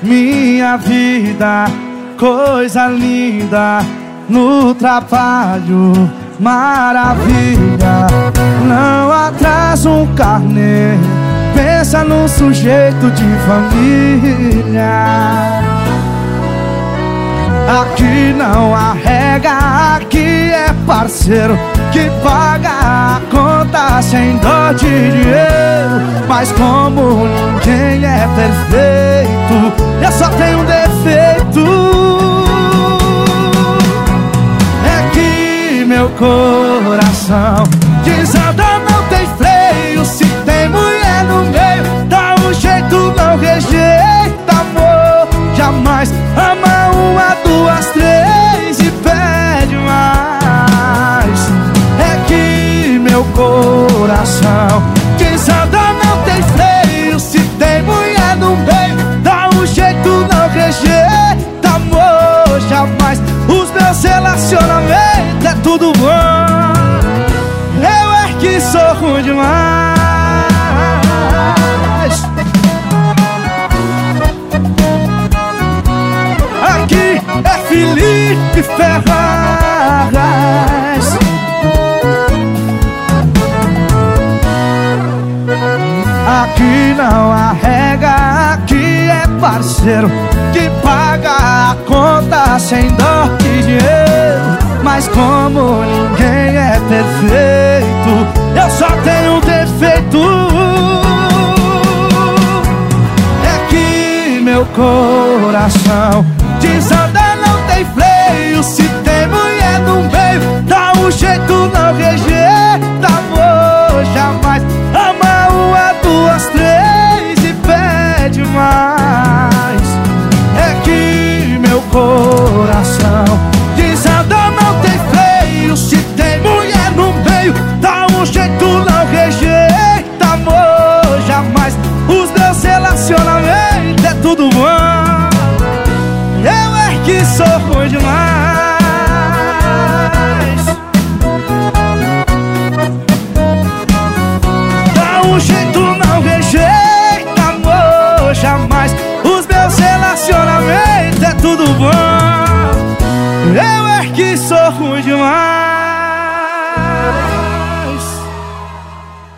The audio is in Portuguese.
minha vida, coisa linda, no trabalho, maravilha. Não atrasa um carnê, pensa num sujeito de família. Aqui não arrega, aqui é parceiro que paga a conta sem dó de dinheiro. Mas como ninguém é perfeito, eu só tenho um defeito. É que meu coração desanda, não tem freio. Se tem mulher no meio, dá um jeito, não rejeita, amor. Jamais ama uma, duas, três e pede mais. É que meu coração desanda, não tem freio. Se tem mulher no meio, dá um jeito, não rejeita, amor. Jamais. Os meus relacionamentos é tudo bom, eu é que sou ruim demais. Aqui é Felipe Ferraz. Aqui não arrega, aqui é parceiro que paga a conta sem dó de dinheiro. Mas como ninguém é perfeito, eu só tenho um defeito. É que meu coração desanda, não tem freio. Se tem mulher no meio, dá um jeito, não rejeita, amor. Jamais ama uma, duas, três e pede mais. É que meu coração desanda, não tem freio. Se tem mulher no meio, dá um jeito, não rejeita, amor. Jamais. Os meus relacionamentos é tudo bom, eu é que sou ruim demais. Dá um jeito, não rejeita, amor. Jamais. Os meus relacionamentos é tudo bom, eu é que sou ruim demais.